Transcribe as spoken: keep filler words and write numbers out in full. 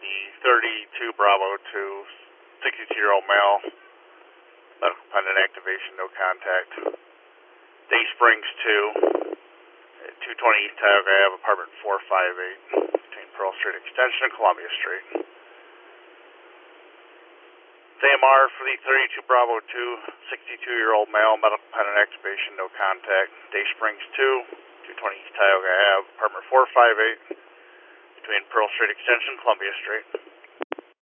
the thirty-two Bravo two, sixty-two-year-old male, medical pendant activation, no contact. Day Springs two, two twenty East Tioga Ave, apartment four five eight, between Pearl Street Extension and Columbia Street. A M R for the thirty-two Bravo two, sixty-two-year-old male, medical pendant activation, no contact. Day Springs two, two twenty East Tioga Ave, apartment four five eight, between Pearl Street Extension and Columbia Street.